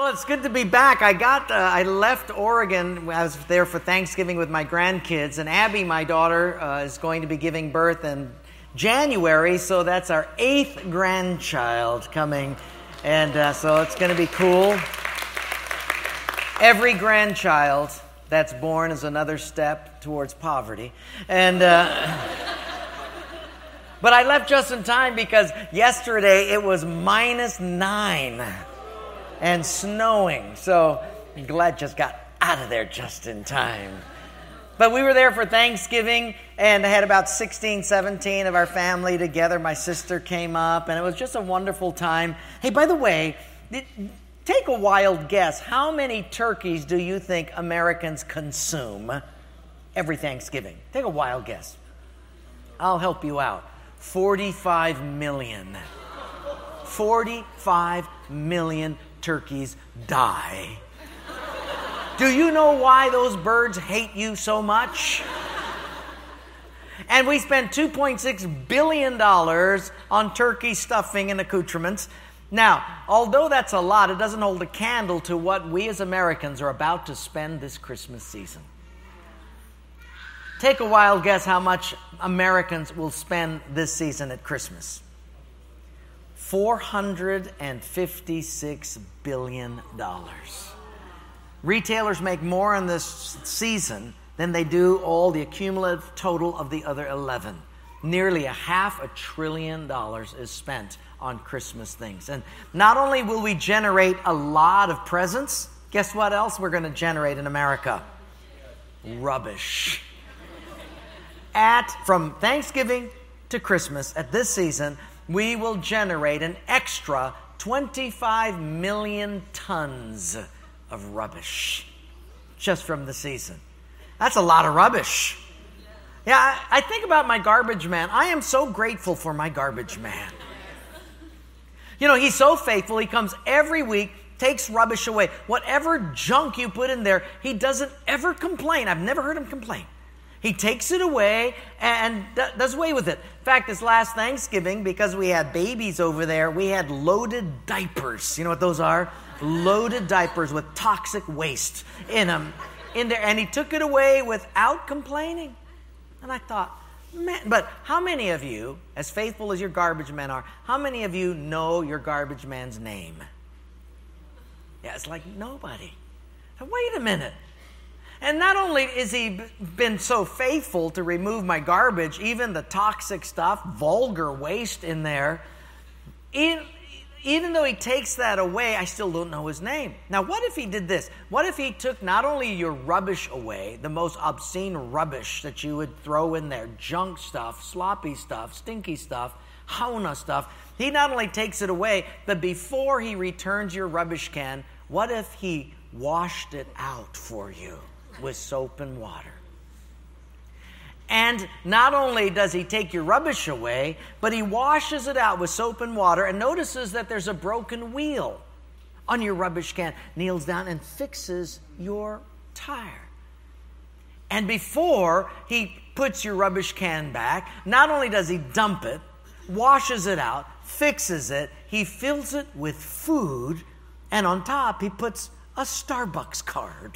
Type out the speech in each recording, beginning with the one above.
Well, it's good to be back. I left Oregon. I was there for Thanksgiving with my grandkids, and Abby, my daughter, is going to be giving birth in January, so that's our 8th grandchild coming, and so it's going to be cool. Every grandchild that's born is another step towards poverty, and but I left just in time because yesterday it was -9 and snowing, so I'm glad just got out of there just in time. But we were there for Thanksgiving, and I had about 16, 17 of our family together. My sister came up, and it was just a wonderful time. Hey, by the way, take a wild guess. How many turkeys do you think Americans consume every Thanksgiving? Take a wild guess. I'll help you out. 45 million. 45 million turkeys die. Do you know why those birds hate you so much? And we spent $2.6 billion on turkey stuffing and accoutrements. Now, although that's a lot, it doesn't hold a candle to what we as Americans are about to spend this Christmas season. Take a wild guess how much Americans will spend this season at Christmas. $456 billion. Retailers make more in this season than they do all the cumulative total of the other 11. Nearly $500 billion is spent on Christmas things. And not only will we generate a lot of presents, guess what else we're going to generate in America? Rubbish. From Thanksgiving to Christmas, at this season, we will generate an extra 25 million tons of rubbish just from the season. That's a lot of rubbish. Yeah, I think about my garbage man. I am so grateful for my garbage man. You know, he's so faithful. He comes every week, takes rubbish away. Whatever junk you put in there, he doesn't ever complain. I've never heard him complain. He takes it away and does away with it. In fact, this last Thanksgiving, because we had babies over there, we had loaded diapers. You know what those are? Loaded diapers with toxic waste in them. In there, and he took it away without complaining. And I thought, man, but how many of you, as faithful as your garbage men are, how many of you know your garbage man's name? Yeah, it's like nobody. Now, wait a minute. And not only is he been so faithful to remove my garbage, even the toxic stuff, vulgar waste in there, even though he takes that away, I still don't know his name. Now, what if he did this? What if he took not only your rubbish away, the most obscene rubbish that you would throw in there, junk stuff, sloppy stuff, stinky stuff, hauna stuff, he not only takes it away, but before he returns your rubbish can, what if he washed it out for you with soap and water? And not only does he take your rubbish away, but he washes it out with soap and water and notices that there's a broken wheel on your rubbish can, kneels down and fixes your tire. And before he puts your rubbish can back, not only does he dump it, washes it out, fixes it, he fills it with food, and on top he puts a Starbucks card.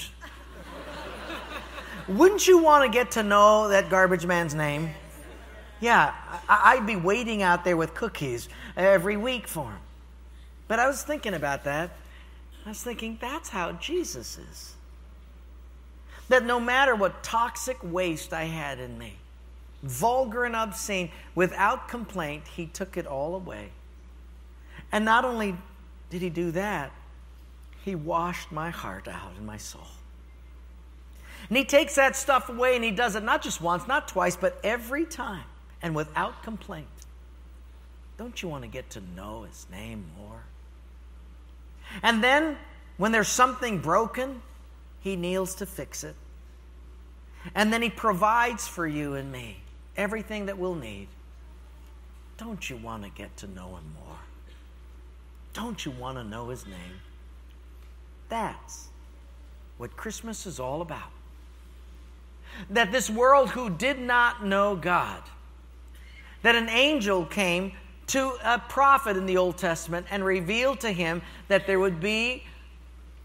Wouldn't you want to get to know that garbage man's name? Yeah, I'd be waiting out there with cookies every week for him. But I was thinking about that. I was thinking, that's how Jesus is. That no matter what toxic waste I had in me, vulgar and obscene, without complaint, he took it all away. And not only did he do that, he washed my heart out and my soul. And he takes that stuff away, and he does it not just once, not twice, but every time, and without complaint. Don't you want to get to know his name more? And then, when there's something broken, he kneels to fix it. And then he provides for you and me everything that we'll need. Don't you want to get to know him more? Don't you want to know his name? That's what Christmas is all about. That this world who did not know God, that an angel came to a prophet in the Old Testament and revealed to him that there would be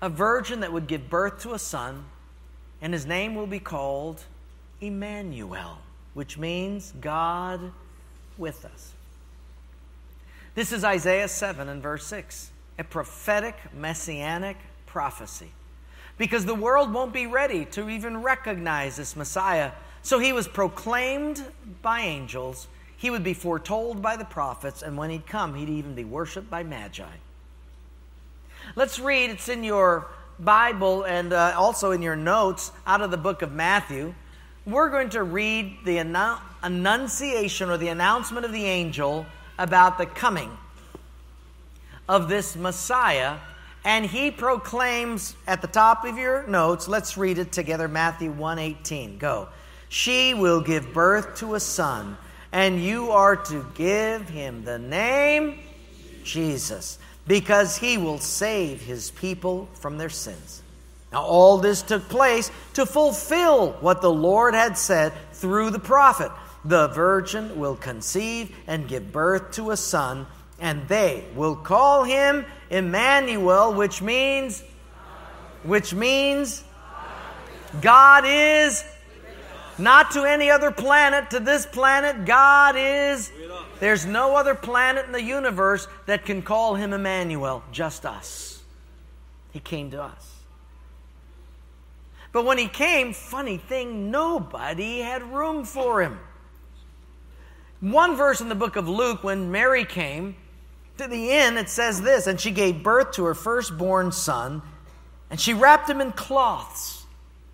a virgin that would give birth to a son, and his name will be called Emmanuel, which means God with us. This is Isaiah 7 and verse 6, a prophetic messianic prophecy. Because the world won't be ready to even recognize this Messiah. So he was proclaimed by angels. He would be foretold by the prophets. And when he'd come, he'd even be worshipped by magi. Let's read. It's in your Bible and also in your notes out of the book of Matthew. We're going to read the annunciation or the announcement of the angel about the coming of this Messiah. And he proclaims at the top of your notes, let's read it together, Matthew 1:18. Go. She will give birth to a son, and you are to give him the name Jesus, because he will save his people from their sins. Now all this took place to fulfill what the Lord had said through the prophet. The virgin will conceive and give birth to a son, and they will call him Emmanuel, which means God is not to any other planet, to this planet. God is. There's no other planet in the universe that can call him Emmanuel, just us. He came to us. But when he came, funny thing, nobody had room for him. One verse in the book of Luke, when Mary came to the inn, it says this, and she gave birth to her firstborn son, and she wrapped him in cloths.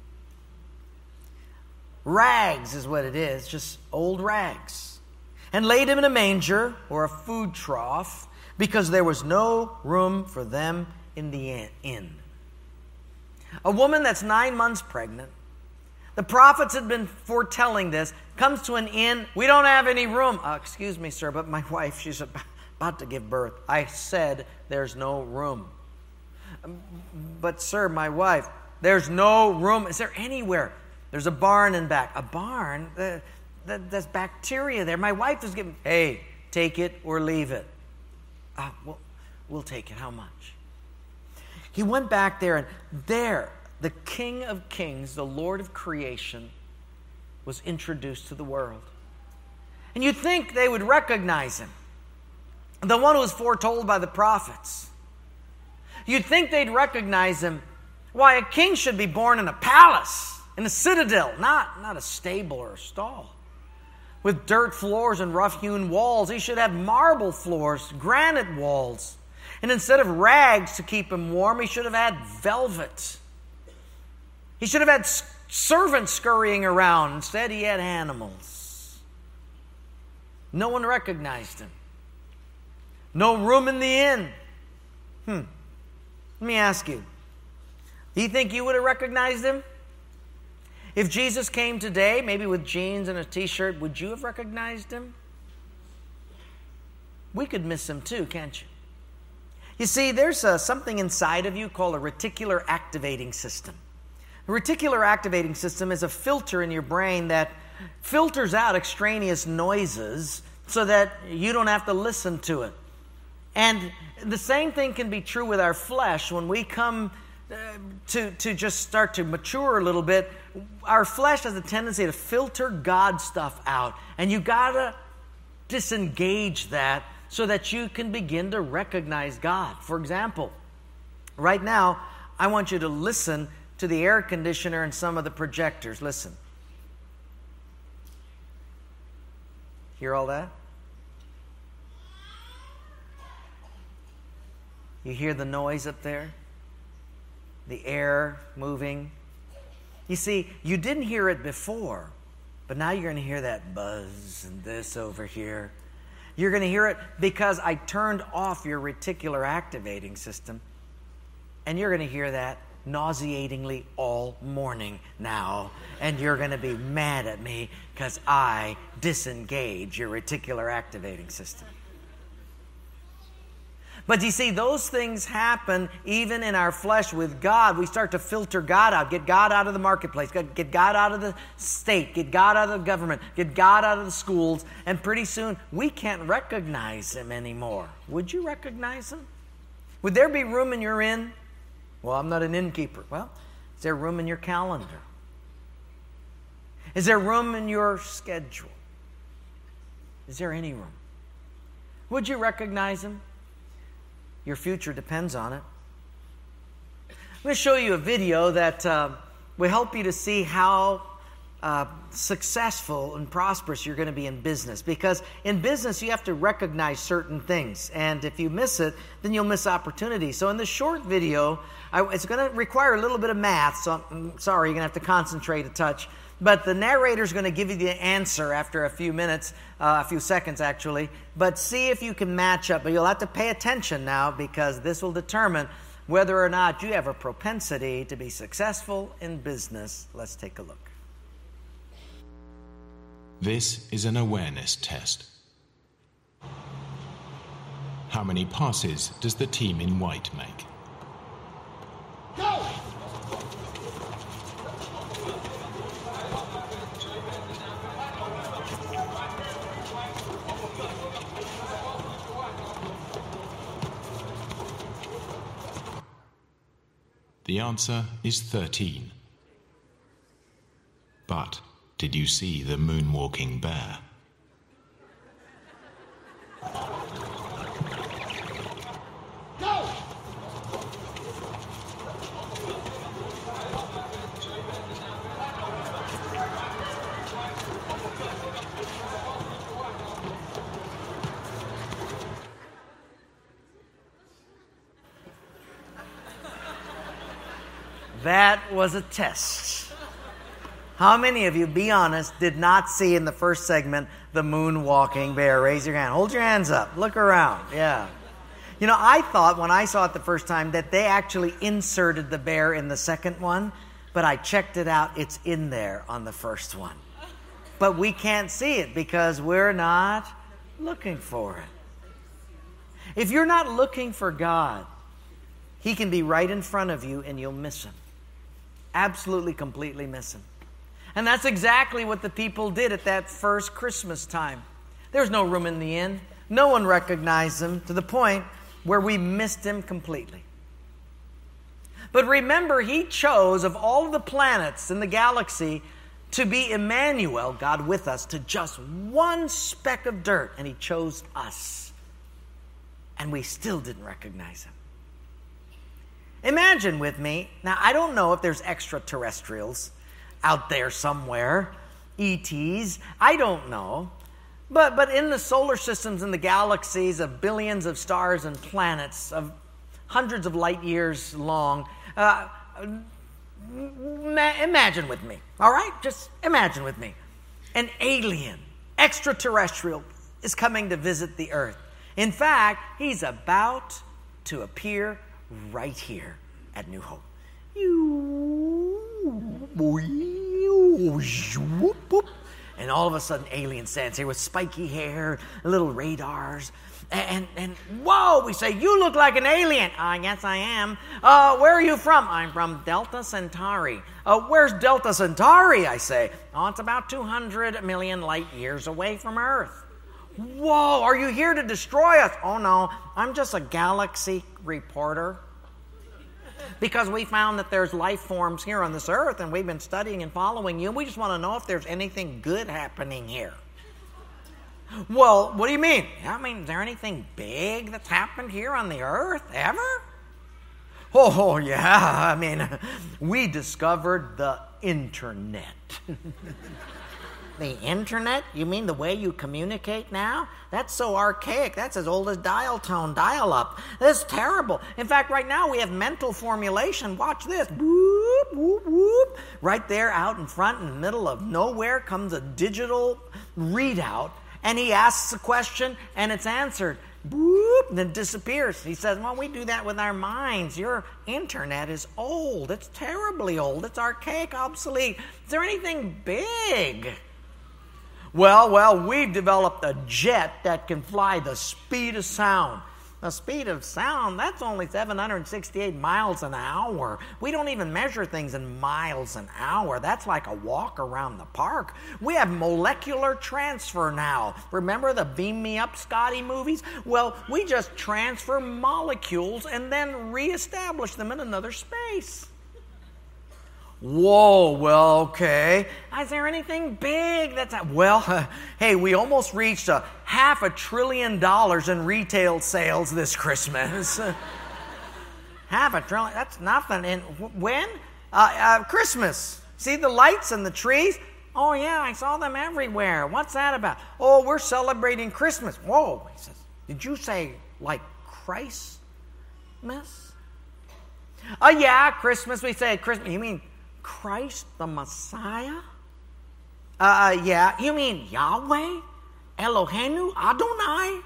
Rags is what it is, just old rags. And laid him in a manger, or a food trough, because there was no room for them in the inn. A woman that's 9 months pregnant, the prophets had been foretelling this, comes to an inn. We don't have any room. Excuse me, sir, but my wife, she's about to give birth. I said there's no room. But sir, my wife, there's no room. Is there anywhere? There's a barn in back. A barn? There's bacteria there. My wife is giving, hey, take it or leave it. We'll take it. How much? He went back there, and there, the King of Kings, the Lord of creation, was introduced to the world. And you'd think they would recognize him. The one who was foretold by the prophets. You'd think they'd recognize him. Why, a king should be born in a palace, in a citadel, not a stable or a stall. With dirt floors and rough-hewn walls, he should have marble floors, granite walls. And instead of rags to keep him warm, he should have had velvet. He should have had servants scurrying around. Instead, he had animals. No one recognized him. No room in the inn. Let me ask you. Do you think you would have recognized him? If Jesus came today, maybe with jeans and a t-shirt, would you have recognized him? We could miss him too, can't you? You see, there's something inside of you called a reticular activating system. The reticular activating system is a filter in your brain that filters out extraneous noises so that you don't have to listen to it. And the same thing can be true with our flesh. When we come to just start to mature a little bit, our flesh has a tendency to filter God stuff out. And you got to disengage that so that you can begin to recognize God. For example, right now, I want you to listen to the air conditioner and some of the projectors. Listen. Hear all that? You hear the noise up there? The air moving? You see, you didn't hear it before, but now you're going to hear that buzz and this over here. You're going to hear it because I turned off your reticular activating system, and you're going to hear that nauseatingly all morning now, and you're going to be mad at me because I disengage your reticular activating system. But you see, those things happen even in our flesh with God. We start to filter God out, get God out of the marketplace, get God out of the state, get God out of the government, get God out of the schools, and pretty soon we can't recognize him anymore. Would you recognize him? Would there be room in your inn? Well, I'm not an innkeeper. Well, is there room in your calendar? Is there room in your schedule? Is there any room? Would you recognize him? Your future depends on it. I'm going to show you a video that will help you to see how successful and prosperous you're going to be in business. Because in business, you have to recognize certain things. And if you miss it, then you'll miss opportunities. So in this short video, it's going to require a little bit of math. So I'm sorry, you're going to have to concentrate a touch. But the narrator's going to give you the answer after a few minutes, a few seconds actually. But see if you can match up. But you'll have to pay attention now, because this will determine whether or not you have a propensity to be successful in business. Let's take a look. This is an awareness test. How many passes does the team in white make? Go! The answer is 13. But did you see the moonwalking bear? Go! That was a test. How many of you, be honest, did not see in the first segment the moonwalking bear? Raise your hand. Hold your hands up. Look around. Yeah. You know, I thought when I saw it the first time that they actually inserted the bear in the second one, but I checked it out. It's in there on the first one. But we can't see it because we're not looking for it. If you're not looking for God, He can be right in front of you and you'll miss Him. Absolutely, completely miss Him. And that's exactly what the people did at that first Christmas time. There was no room in the inn. No one recognized Him, to the point where we missed Him completely. But remember, He chose, of all the planets in the galaxy, to be Emmanuel, God with us, to just one speck of dirt. And He chose us. And we still didn't recognize Him. Imagine with me, now I don't know if there's extraterrestrials out there somewhere, ETs, I don't know. But in the solar systems and the galaxies of billions of stars and planets, of hundreds of light years long, imagine with me, all right? Just imagine with me. An alien, extraterrestrial, is coming to visit the earth. In fact, he's about to appear right here at New Hope. And all of a sudden, alien stands here with spiky hair, little radars, and whoa, we say, you look like an alien. Yes, I am. Where are you from? I'm from Delta Centauri. Where's Delta Centauri, I say? Oh, it's about 200 million light years away from Earth. Whoa, are you here to destroy us? Oh, no, I'm just a galaxy reporter. Because we found that there's life forms here on this earth, and we've been studying and following you, and we just want to know if there's anything good happening here. Well, what do you mean? I mean, is there anything big that's happened here on the earth ever? Oh, yeah. I mean, we discovered the internet. The internet? You mean the way you communicate now? That's so archaic. That's as old as dial tone, dial-up. That's terrible. In fact, right now we have mental formulation. Watch this. Whoop, whoop, whoop. Right there out in front in the middle of nowhere comes a digital readout, and he asks a question, and it's answered. Whoop, and then disappears. He says, well, we do that with our minds. Your internet is old. It's terribly old. It's archaic, obsolete. Is there anything big? Well, we've developed a jet that can fly the speed of sound. The speed of sound, that's only 768 miles an hour. We don't even measure things in miles an hour. That's like a walk around the park. We have molecular transfer now. Remember the Beam Me Up, Scotty movies? Well, we just transfer molecules and then reestablish them in another space. Whoa, well, okay. Is there anything big that's... hey, we almost reached $500 billion in retail sales this Christmas. $500 billion, that's nothing. And when? Christmas. See the lights and the trees? Oh, yeah, I saw them everywhere. What's that about? Oh, we're celebrating Christmas. Whoa, he says, did you say like Christmas? Oh, yeah, Christmas. We say Christmas. You mean Christ the Messiah? Yeah. You mean Yahweh? Eloheinu? Adonai?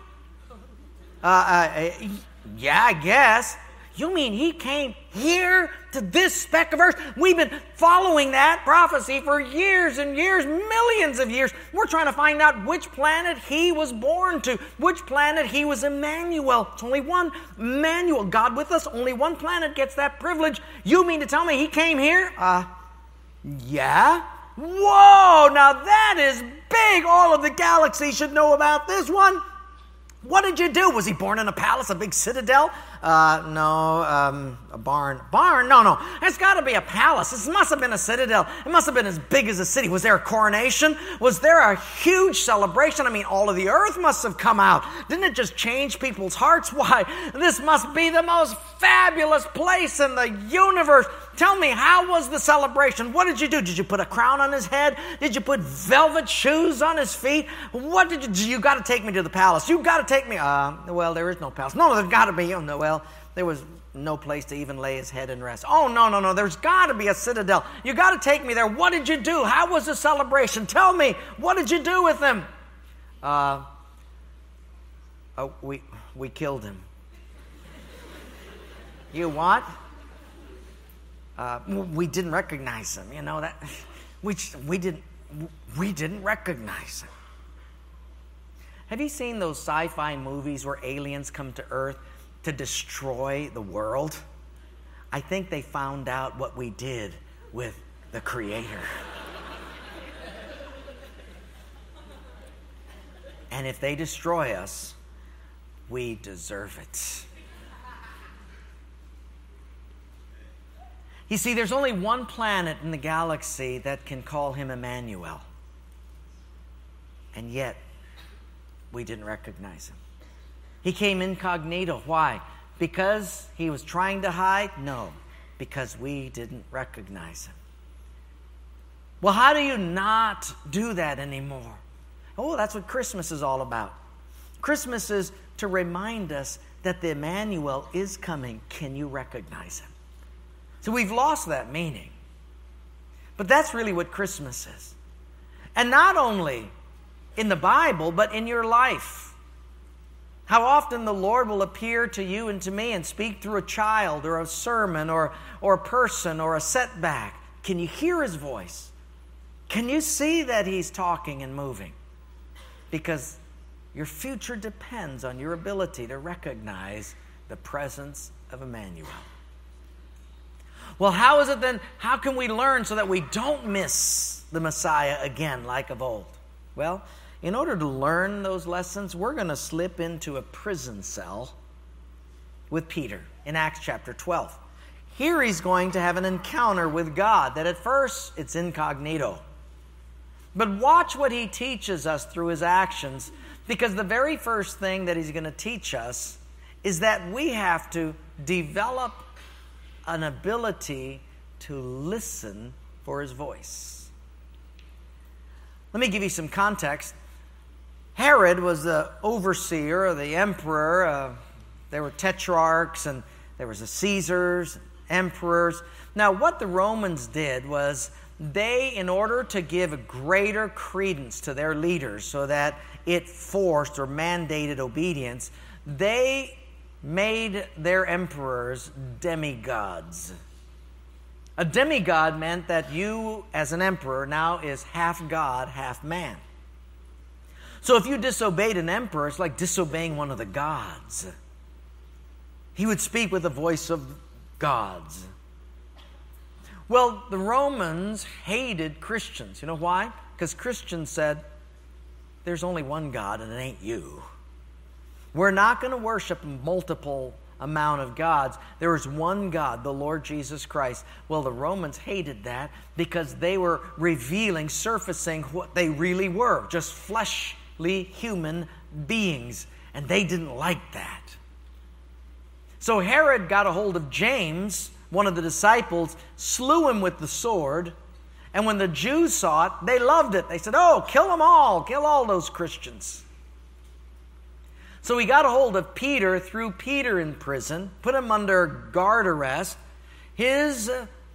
Yeah, I guess. You mean he came here to this speck of earth? We've been following that prophecy for years and years, millions of years. We're trying to find out which planet he was born to, which planet he was Emmanuel. It's only one, Emmanuel, God with us. Only one planet gets that privilege. You mean to tell me he came here? Yeah. Whoa, now that is big. All of the galaxy should know about this one. What did you do? Was he born in a palace, a big citadel? No, a barn. Barn? No. It's got to be a palace. This must have been a citadel. It must have been as big as a city. Was there a coronation? Was there a huge celebration? I mean, all of the earth must have come out. Didn't it just change people's hearts? Why, this must be the most fabulous place in the universe. Tell me, how was the celebration? What did you do? Did you put a crown on his head? Did you put velvet shoes on his feet? What did you do? You got to take me to the palace. You got to take me. Well, there is no palace. No, there's got to be. Oh, no, well, there was no place to even lay his head and rest. Oh, no. There's got to be a citadel. You got to take me there. What did you do? How was the celebration? Tell me, what did you do with him? We killed him. You what? We didn't recognize him. You know that we didn't recognize him. Have you seen those sci-fi movies where aliens come to Earth to destroy the world? I think they found out what we did with the Creator. And if they destroy us, we deserve it. You see, there's only one planet in the galaxy that can call him Emmanuel. And yet, we didn't recognize him. He came incognito. Why? Because he was trying to hide? No, because we didn't recognize him. Well, how do you not do that anymore? Oh, that's what Christmas is all about. Christmas is to remind us that the Emmanuel is coming. Can you recognize him? So we've lost that meaning. But that's really what Christmas is. And not only in the Bible, but in your life. How often the Lord will appear to you and to me and speak through a child or a sermon or a person or a setback. Can you hear his voice? Can you see that he's talking and moving? Because your future depends on your ability to recognize the presence of Emmanuel. Well, how is it then, how can we learn so that we don't miss the Messiah again like of old? Well, in order to learn those lessons, we're going to slip into a prison cell with Peter in Acts chapter 12. Here he's going to have an encounter with God that at first it's incognito. But watch what he teaches us through his actions, because the very first thing that he's going to teach us is that we have to develop an ability to listen for his voice. Let me give you some context. Herod was the overseer or the emperor. There were tetrarchs and there was the Caesars, emperors. Now, what the Romans did was they, in order to give a greater credence to their leaders so that it forced or mandated obedience, they made their emperors demigods. A demigod meant that you, as an emperor, now is half God, half man. So if you disobeyed an emperor, it's like disobeying one of the gods. He would speak with the voice of gods. Well, the Romans hated Christians. You know why? Because Christians said, there's only one God and it ain't you. We're not going to worship multiple amount of gods. There is one God, the Lord Jesus Christ. Well, the Romans hated that because they were revealing, surfacing what they really were, just fleshly human beings. And they didn't like that. So Herod got a hold of James, one of the disciples, slew him with the sword. And when the Jews saw it, they loved it. They said, oh, kill them all. Kill all those Christians. So he got a hold of Peter, threw Peter in prison, put him under guard arrest. His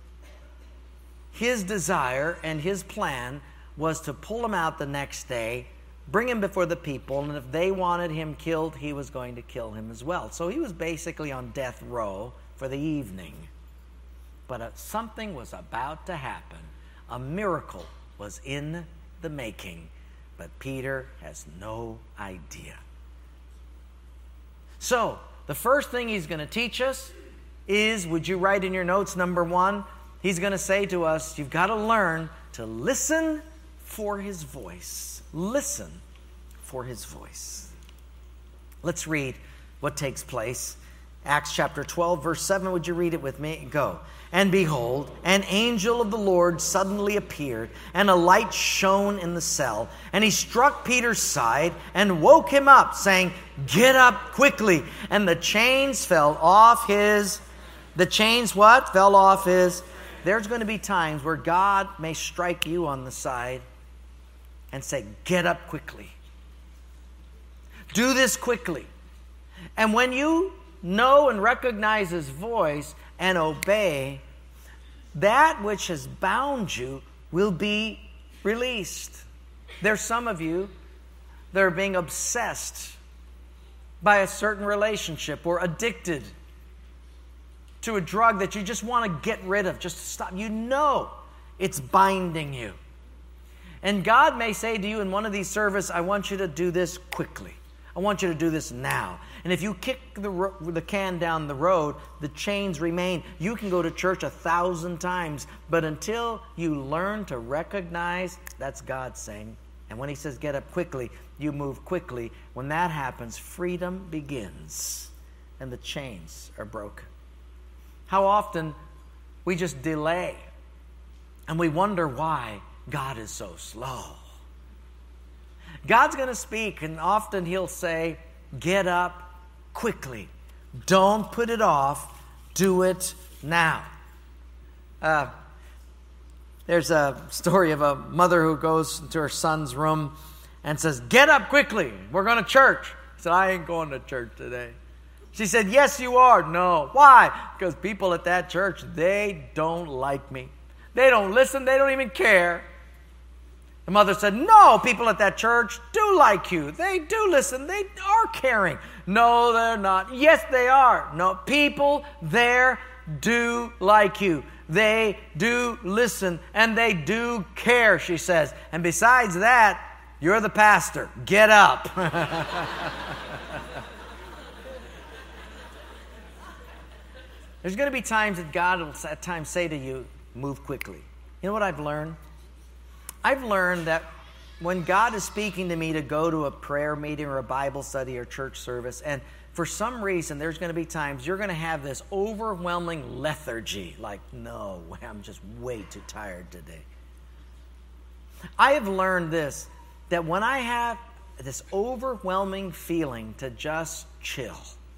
desire and his plan was to pull him out the next day, bring him before the people, and if they wanted him killed, he was going to kill him as well. So he was basically on death row for the evening. But something was about to happen. A miracle was in the making, but Peter has no idea. So, the first thing he's going to teach us is, would you write in your notes, number 1, he's going to say to us, you've got to learn to listen for his voice. Listen for his voice. Let's read what takes place. Acts chapter 12, verse 7. Would you read it with me? Go. And behold, an angel of the Lord suddenly appeared, and a light shone in the cell. And he struck Peter's side and woke him up, saying, get up quickly. And the chains fell off his... The chains what? Fell off his... There's going to be times where God may strike you on the side and say, get up quickly. Do this quickly. And when you know and recognize his voice and obey, that which has bound you will be released. There's some of you that are being obsessed by a certain relationship or addicted to a drug that you just want to get rid of, just to stop. You know it's binding you. And God may say to you in one of these services, I want you to do this quickly. I want you to do this now. And if you kick the can down the road, the chains remain. You can go to church 1,000 times, but until you learn to recognize, that's God saying. And when he says get up quickly, you move quickly. When that happens, freedom begins and the chains are broken. How often we just delay and we wonder why God is so slow. God's going to speak, and often he'll say, get up quickly. Don't put it off. Do it now. There's a story of a mother who goes into her son's room and says, get up quickly. We're going to church. He said, I ain't going to church today. She said, yes, you are. No. Why? Because people at that church, they don't like me. They don't listen. They don't even care. The mother said, no, people at that church do like you. They do listen. They are caring. No, they're not. Yes, they are. No, people there do like you. They do listen and they do care, she says. And besides that, you're the pastor. Get up. There's going to be times that God will at times say to you, move quickly. You know what I've learned? I've learned that when God is speaking to me to go to a prayer meeting or a Bible study or church service, and for some reason there's going to be times you're going to have this overwhelming lethargy, like, no, I'm just way too tired today. I have learned this, that when I have this overwhelming feeling to just chill,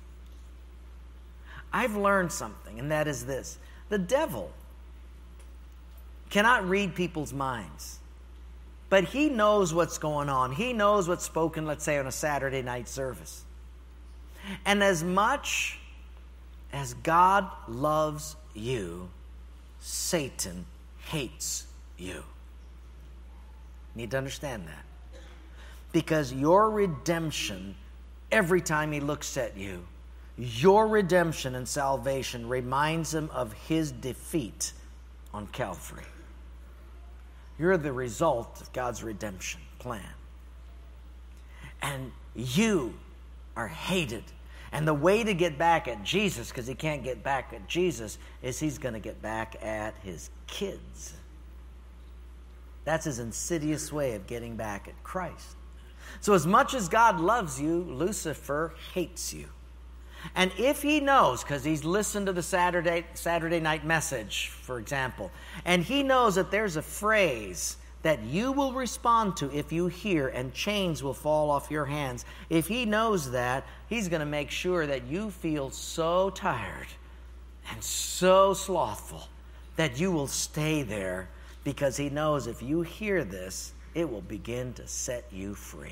I've learned something, and that is this. The devil cannot read people's minds. But he knows what's going on. He knows what's spoken, let's say, on a Saturday night service. And as much as God loves you, Satan hates you. Need to understand that. Because your redemption, every time he looks at you, your redemption and salvation reminds him of his defeat on Calvary. You're the result of God's redemption plan. And you are hated. And the way to get back at Jesus, because he can't get back at Jesus, is he's going to get back at his kids. That's his insidious way of getting back at Christ. So as much as God loves you, Lucifer hates you. And if he knows, because he's listened to the Saturday night message, for example, and he knows that there's a phrase that you will respond to if you hear, and chains will fall off your hands. If he knows that, he's going to make sure that you feel so tired and so slothful that you will stay there, because he knows if you hear this, it will begin to set you free.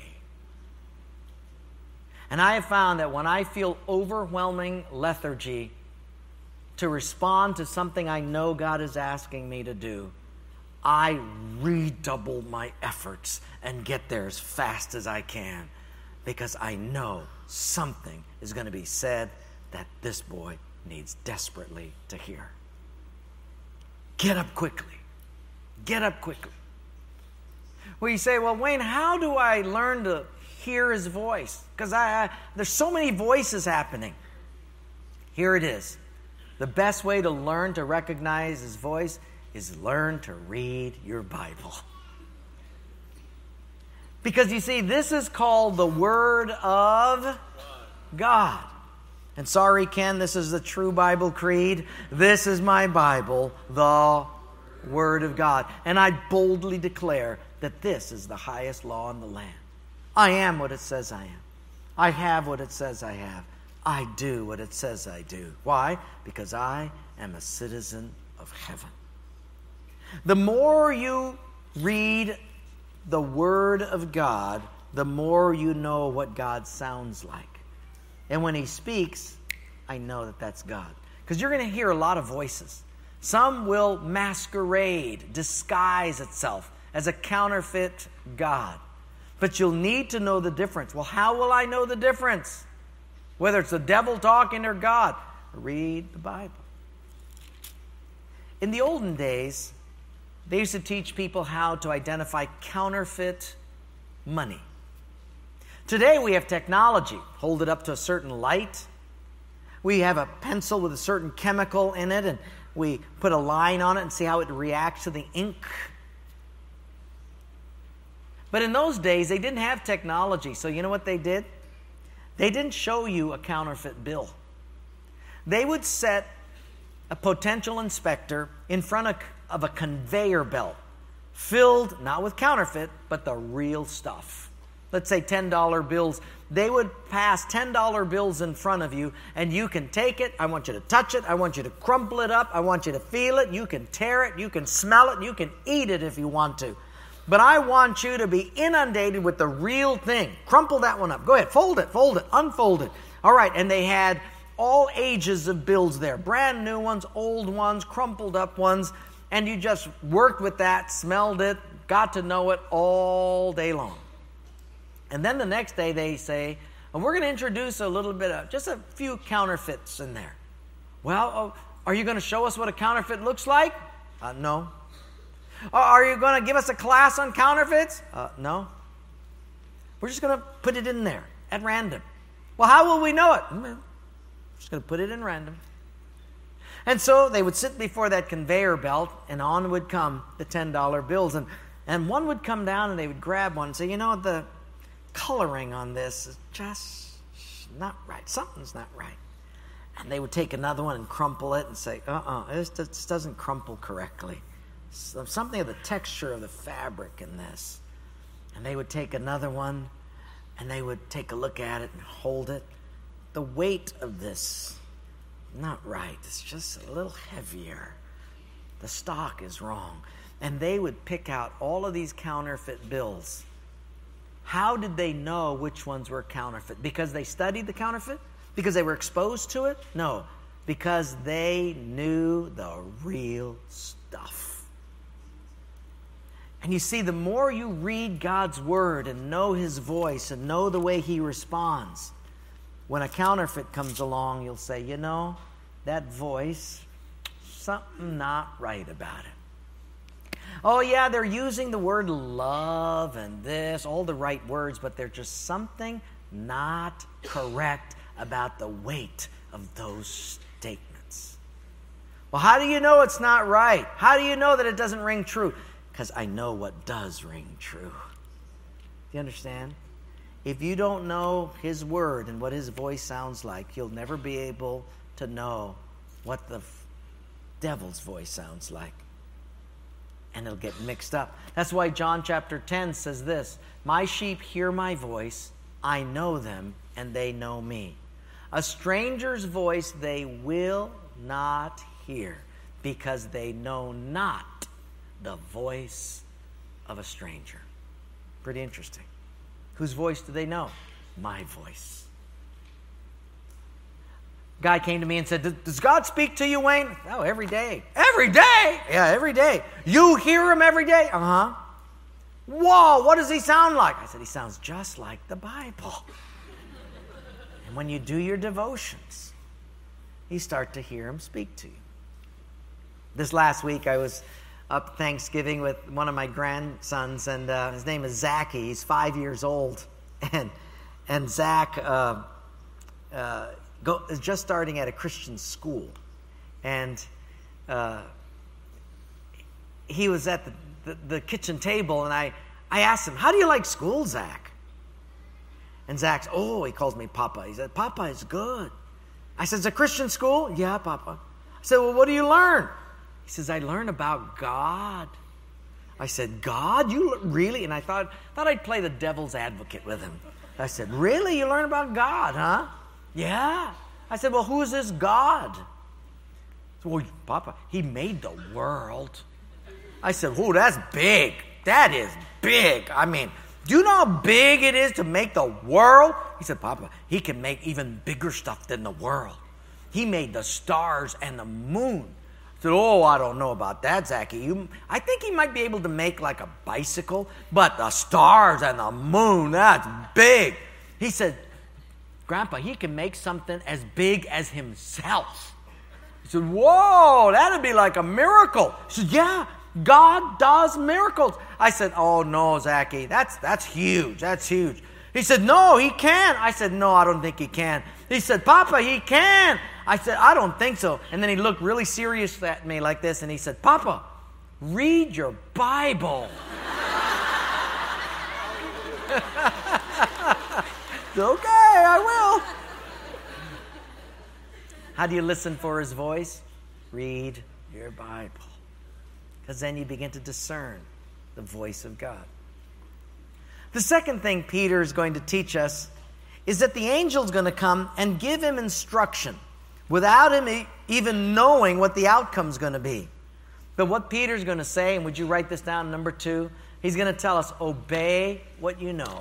And I have found that when I feel overwhelming lethargy to respond to something I know God is asking me to do, I redouble my efforts and get there as fast as I can, because I know something is going to be said that this boy needs desperately to hear. Get up quickly. Get up quickly. Well, you say, well, Wayne, how do I learn to hear his voice? Because there's so many voices happening. Here it is. The best way to learn to recognize his voice is learn to read your Bible. Because you see, this is called the Word of God. And sorry, Ken, this is the true Bible creed. This is my Bible, the Word of God. And I boldly declare that this is the highest law in the land. I am what it says I am. I have what it says I have. I do what it says I do. Why? Because I am a citizen of heaven. The more you read the Word of God, the more you know what God sounds like. And when he speaks, I know that that's God. Because you're going to hear a lot of voices. Some will masquerade, disguise itself as a counterfeit God. But you'll need to know the difference. Well, how will I know the difference? Whether it's the devil talking or God. Read the Bible. In the olden days, they used to teach people how to identify counterfeit money. Today we have technology. Hold it up to a certain light. We have a pencil with a certain chemical in it, and we put a line on it and see how it reacts to the ink. But in those days, they didn't have technology. So you know what they did? They didn't show you a counterfeit bill. They would set a potential inspector in front of a conveyor belt filled not with counterfeit, but the real stuff. Let's say $10 bills. They would pass $10 bills in front of you, and you can take it. I want you to touch it. I want you to crumple it up. I want you to feel it. You can tear it. You can smell it. You can eat it if you want to. But I want you to be inundated with the real thing. Crumple that one up. Go ahead. Fold it, unfold it. All right, and they had all ages of bills there. Brand new ones, old ones, crumpled up ones. And you just worked with that, smelled it, got to know it all day long. And then the next day they say, and we're going to introduce a little bit of, just a few counterfeits in there. Well, are you going to show us what a counterfeit looks like? No. Are you going to give us a class on counterfeits? No. We're just going to put it in there at random. Well, how will we know it? We're just going to put it in random. And so they would sit before that conveyor belt, and on would come the $10 bills. And one would come down, and they would grab one and say, you know, the coloring on this is just not right. Something's not right. And they would take another one and crumple it and say, this doesn't crumple correctly. Something of the texture of the fabric in this. And they would take another one, and they would take a look at it and hold it. The weight of this, not right. It's just a little heavier. The stock is wrong. And they would pick out all of these counterfeit bills. How did they know which ones were counterfeit? Because they studied the counterfeit? Because they were exposed to it? No, because they knew the real stuff. And you see, the more you read God's Word and know His voice and know the way He responds, when a counterfeit comes along, you'll say, you know, that voice, something not right about it. Oh yeah, they're using the word love and this, all the right words, but there's just something not correct about the weight of those statements. Well, how do you know it's not right? How do you know that it doesn't ring true? Because I know what does ring true. Do you understand? If you don't know His Word and what His voice sounds like, you'll never be able to know what the devil's voice sounds like. And it'll get mixed up. That's why John chapter 10 says this, "My sheep hear my voice, I know them, and they know me. A stranger's voice they will not hear, because they know not the voice of a stranger." Pretty interesting. Whose voice do they know? My voice. Guy came to me and said, "Does God speak to you, Wayne?" "Oh, every day." "Every day?" "Yeah, every day." "You hear Him every day?" "Uh-huh." "Whoa, what does He sound like?" I said, "He sounds just like the Bible." And when you do your devotions, you start to hear Him speak to you. This last week, I was up Thanksgiving with one of my grandsons, and his name is Zachy. He's 5 years old. And Zach is just starting at a Christian school. And he was at the kitchen table, and I asked him, "How do you like school, Zach?" And Zach's, he calls me Papa. He said, "Papa is good." I said, "It's a Christian school?" "Yeah, Papa." I said, "Well, what do you learn?" He says, "I learn about God." I said, "God? You really?" And I thought I'd play the devil's advocate with him. I said, "Really? You learn about God, huh?" "Yeah." I said, "Well, who is this God?" He said, "Well, Papa, He made the world." I said, "Oh, that's big. That is big. I mean, do you know how big it is to make the world?" He said, "Papa, He can make even bigger stuff than the world. He made the stars and the moon." I said, "Oh, I don't know about that, Zachy. I think He might be able to make like a bicycle, but the stars and the moon, that's big." He said, "Grandpa, He can make something as big as Himself." He said, "Whoa, that'd be like a miracle." He said, "Yeah, God does miracles." I said, "Oh, no, Zachy, that's huge. That's huge." He said, "No, He can." I said, "No, I don't think He can." He said, "Papa, He can." I said, "I don't think so." And then he looked really serious at me like this, and he said, "Papa, read your Bible." "Okay, I will." How do you listen for His voice? Read your Bible. Because then you begin to discern the voice of God. The second thing Peter is going to teach us is that the angel's going to come and give him instruction without him even knowing what the outcome's going to be. But what Peter's going to say, and would you write this down, number 2? He's going to tell us, obey what you know.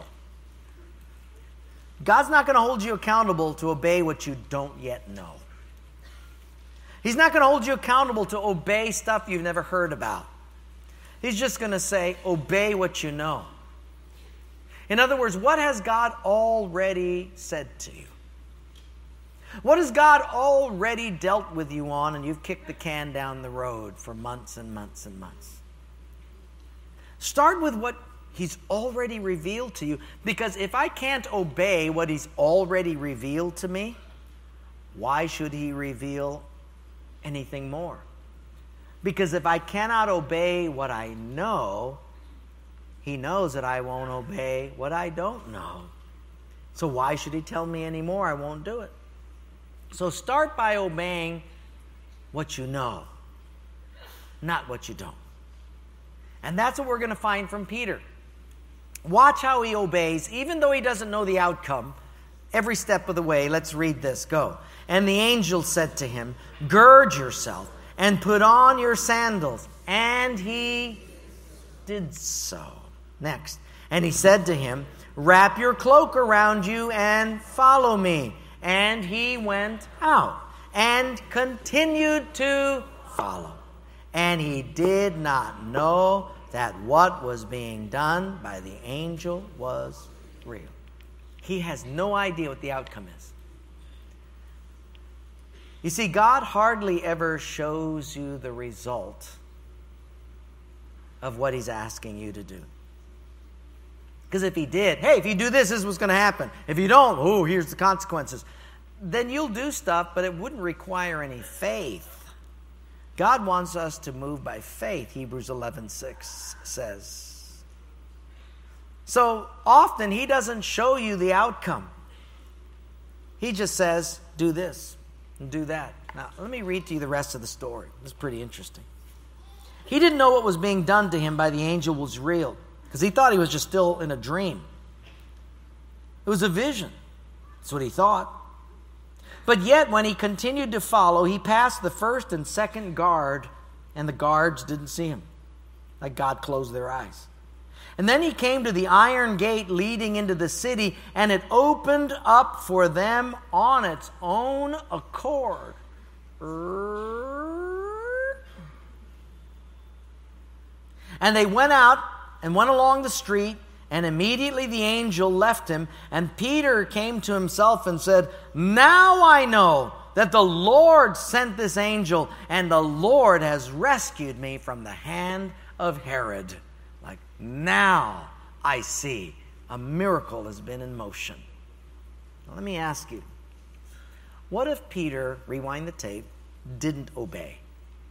God's not going to hold you accountable to obey what you don't yet know. He's not going to hold you accountable to obey stuff you've never heard about. He's just going to say, obey what you know. In other words, what has God already said to you? What has God already dealt with you on, and you've kicked the can down the road for months and months and months? Start with what He's already revealed to you, because if I can't obey what He's already revealed to me, why should He reveal anything more? Because if I cannot obey what I know, He knows that I won't obey what I don't know. So why should He tell me any more? I won't do it. So start by obeying what you know, not what you don't. And that's what we're going to find from Peter. Watch how he obeys, even though he doesn't know the outcome, every step of the way. Let's read this. Go. "And the angel said to him, 'Gird yourself and put on your sandals.' And he did so." Next. "And he said to him, 'Wrap your cloak around you and follow me.' And he went out and continued to follow. And he did not know that what was being done by the angel was real." He has no idea what the outcome is. You see, God hardly ever shows you the result of what He's asking you to do. Because if He did, hey, if you do this, this is what's going to happen. If you don't, here's the consequences. then you'll do stuff, but it wouldn't require any faith. God wants us to move by faith, Hebrews 11:6 says. So often he doesn't show you the outcome. He just says, do this and do that. Now, let me read to you the rest of the story. It's pretty interesting. He didn't know what was being done to him by the angel was real, because he thought he was just still in a dream. It was a vision. That's what he thought. But yet, when he continued to follow, he passed the first and second guard, and the guards didn't see him. Like God closed their eyes. And then he came to the iron gate leading into the city, and it opened up for them on its own accord. And they went out and went along the street, and immediately the angel left him, and Peter came to himself and said, now I know that the Lord sent this angel, and the Lord has rescued me from the hand of Herod. Like, now I see a miracle has been in motion. Now, let me ask you, what if Peter, rewind the tape, didn't obey?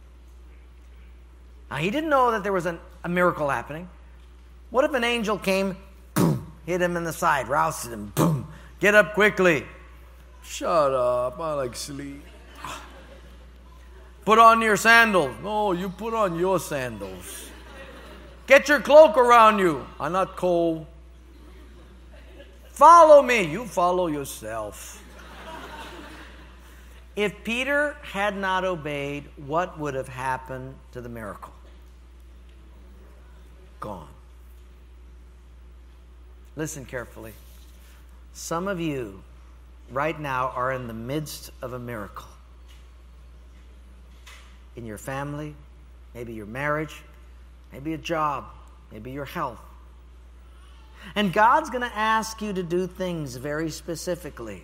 Now, he didn't know that there was a miracle happening. What if an angel came, boom, hit him in the side, rousted him, boom, get up quickly. Shut up, I like sleep. Put on your sandals. No, you put on your sandals. Get your cloak around you. I'm not cold. Follow me. You follow yourself. If Peter had not obeyed, what would have happened to the miracle? Gone. Listen carefully. Some of you right now are in the midst of a miracle. In your family, maybe your marriage, maybe a job, maybe your health. And God's going to ask you to do things very specifically.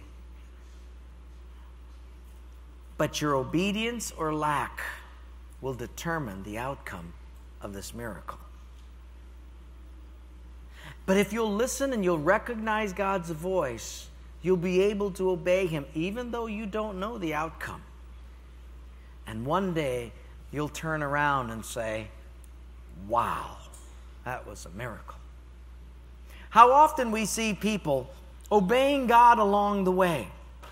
But your obedience or lack will determine the outcome of this miracle. But if you'll listen and you'll recognize God's voice, you'll be able to obey him even though you don't know the outcome. And one day you'll turn around and say, wow, that was a miracle. How often we see people obeying God along the way.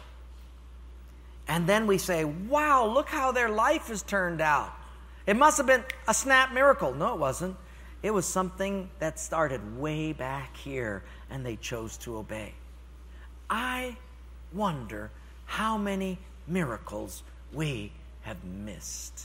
And then we say, wow, look how their life has turned out. It must have been a snap miracle. No, it wasn't. It was something that started way back here, and they chose to obey. I wonder how many miracles we have missed.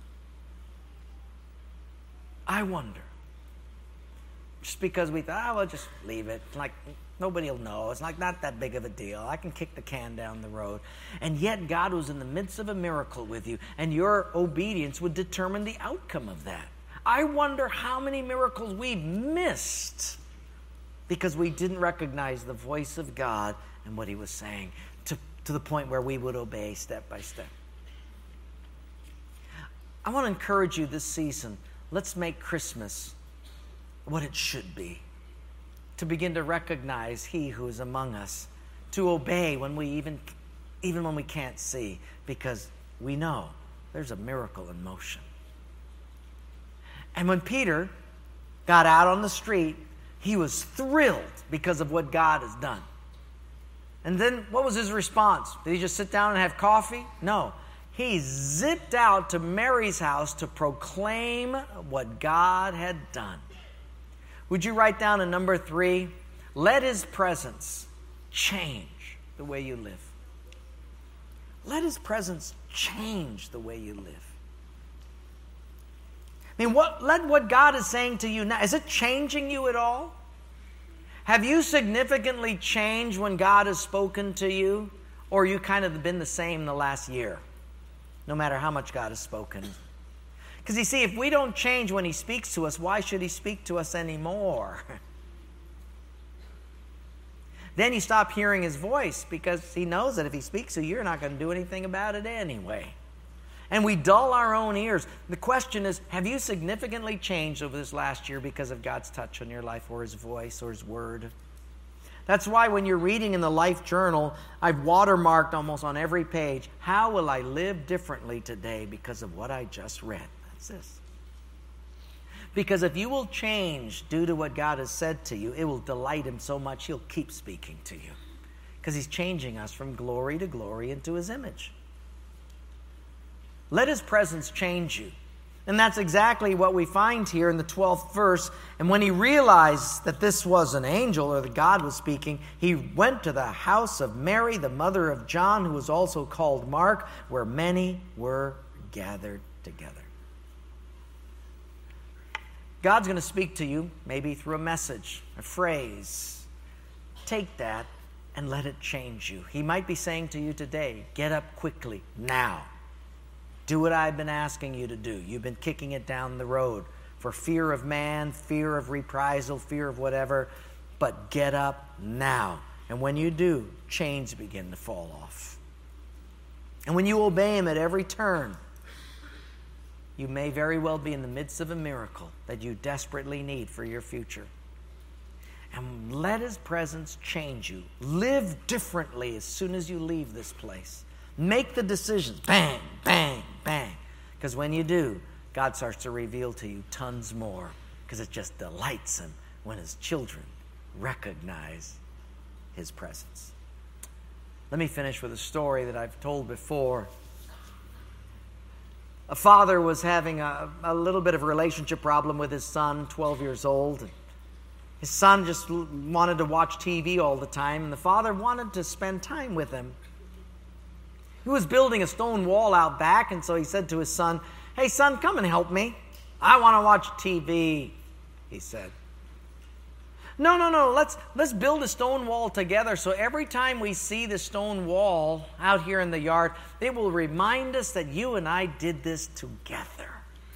I wonder. Just because we thought, well, just leave it. It's like, nobody will know. It's like not that big of a deal. I can kick the can down the road. And yet God was in the midst of a miracle with you, and your obedience would determine the outcome of that. I wonder how many miracles we missed because we didn't recognize the voice of God and what he was saying to the point where we would obey step by step. I want to encourage you this season. Let's make Christmas what it should be. To begin to recognize he who is among us. To obey when we even when we can't see, because we know there's a miracle in motion. And when Peter got out on the street, he was thrilled because of what God has done. And then what was his response? Did he just sit down and have coffee? No. He zipped out to Mary's house to proclaim what God had done. Would you write down a number 3? Let his presence change the way you live. Let his presence change the way you live. I mean, let what God is saying to you now, is it changing you at all? Have you significantly changed when God has spoken to you? Or you kind of been the same the last year? No matter how much God has spoken. Because you see, if we don't change when he speaks to us, why should he speak to us anymore? Then you stop hearing his voice because he knows that if he speaks to you, you're not going to do anything about it anyway. And we dull our own ears. The question is, have you significantly changed over this last year because of God's touch on your life or his voice or his word? That's why when you're reading in the Life Journal, I've watermarked almost on every page, how will I live differently today because of what I just read? That's this. Because if you will change due to what God has said to you, it will delight Him so much He'll keep speaking to you. Because He's changing us from glory to glory into His image. Let His presence change you. And that's exactly what we find here in the 12th verse. And when he realized that this was an angel, or that God was speaking, he went to the house of Mary, the mother of John, who was also called Mark, where many were gathered together. God's going to speak to you, maybe through a message, a phrase. Take that and let it change you. He might be saying to you today, get up quickly, now. Do what I've been asking you to do. You've been kicking it down the road for fear of man, fear of reprisal, fear of whatever. But get up now. And when you do, chains begin to fall off. And when you obey Him at every turn, you may very well be in the midst of a miracle that you desperately need for your future. And let His presence change you. Live differently as soon as you leave this place. Make the decisions. Bang, bang, bang. Because when you do, God starts to reveal to you tons more. Because it just delights Him when His children recognize His presence. Let me finish with a story that I've told before. A father was having a little bit of a relationship problem with his son, 12 years old. His son just wanted to watch TV all the time, and the father wanted to spend time with him. He was building a stone wall out back, and so he said to his son, "Hey, son, come and help me. I want to watch TV," he said. No, let's build a stone wall together, so every time we see the stone wall out here in the yard, it will remind us that you and I did this together."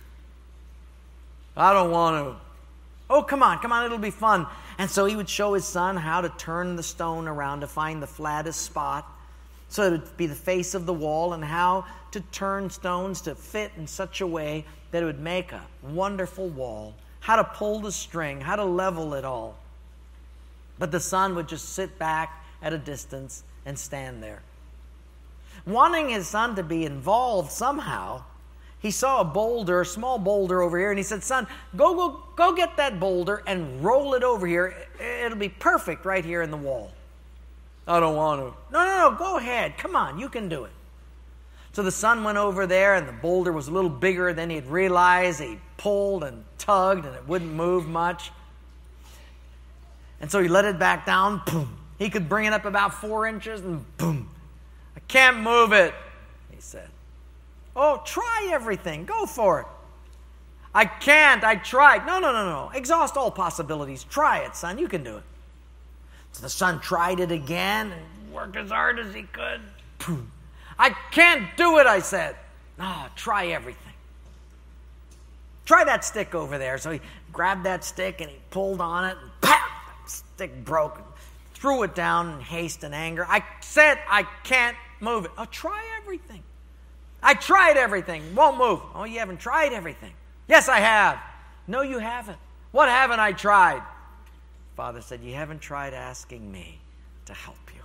"I don't want to." "Oh, come on, it'll be fun." And so he would show his son how to turn the stone around to find the flattest spot, so it would be the face of the wall, and how to turn stones to fit in such a way that it would make a wonderful wall, how to pull the string, how to level it all. But the son would just sit back at a distance and stand there. Wanting his son to be involved somehow, he saw a small boulder over here, and he said, "Son, go get that boulder and roll it over here. It'll be perfect right here in the wall." "I don't want to." No, go ahead. Come on, you can do it. So the son went over there, and the boulder was a little bigger than he'd realized. He pulled and tugged, and it wouldn't move much. And so he let it back down. Boom. He could bring it up about 4 inches, and boom. "I can't move it," he said. "Oh, try everything. Go for it." "I can't. I tried." No. Exhaust all possibilities. Try it, son. You can do it. So the son tried it again and worked as hard as he could. Boom. "I can't do it," I said. "No, try everything. Try that stick over there." So he grabbed that stick and he pulled on it, and pop! The stick broke. Threw it down in haste and anger. "I said I can't move it." "Oh, try everything." "I tried everything. Won't move." "Oh, you haven't tried everything." "Yes, I have." "No, you haven't." "What haven't I tried?" Father said, "You haven't tried asking me to help you."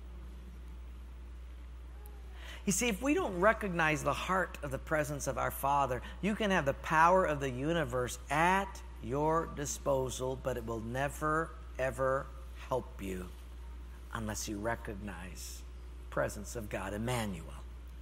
You see, if we don't recognize the heart of the presence of our Father, you can have the power of the universe at your disposal, but it will never, ever help you unless you recognize the presence of God, Emmanuel,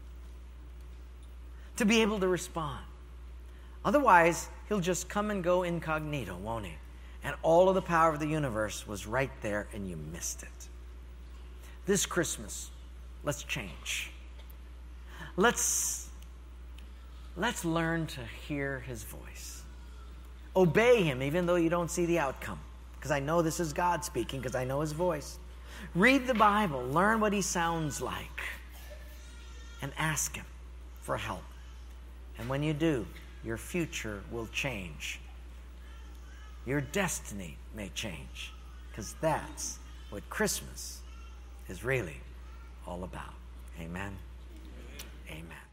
to be able to respond. Otherwise, He'll just come and go incognito, won't He? And all of the power of the universe was right there, and you missed it. This Christmas, let's change. Let's learn to hear His voice. Obey Him even though you don't see the outcome. Because I know this is God speaking, because I know His voice. Read the Bible. Learn what He sounds like. And ask Him for help. And when you do, your future will change. Your destiny may change. Because that's what Christmas is really all about. Amen. Amen.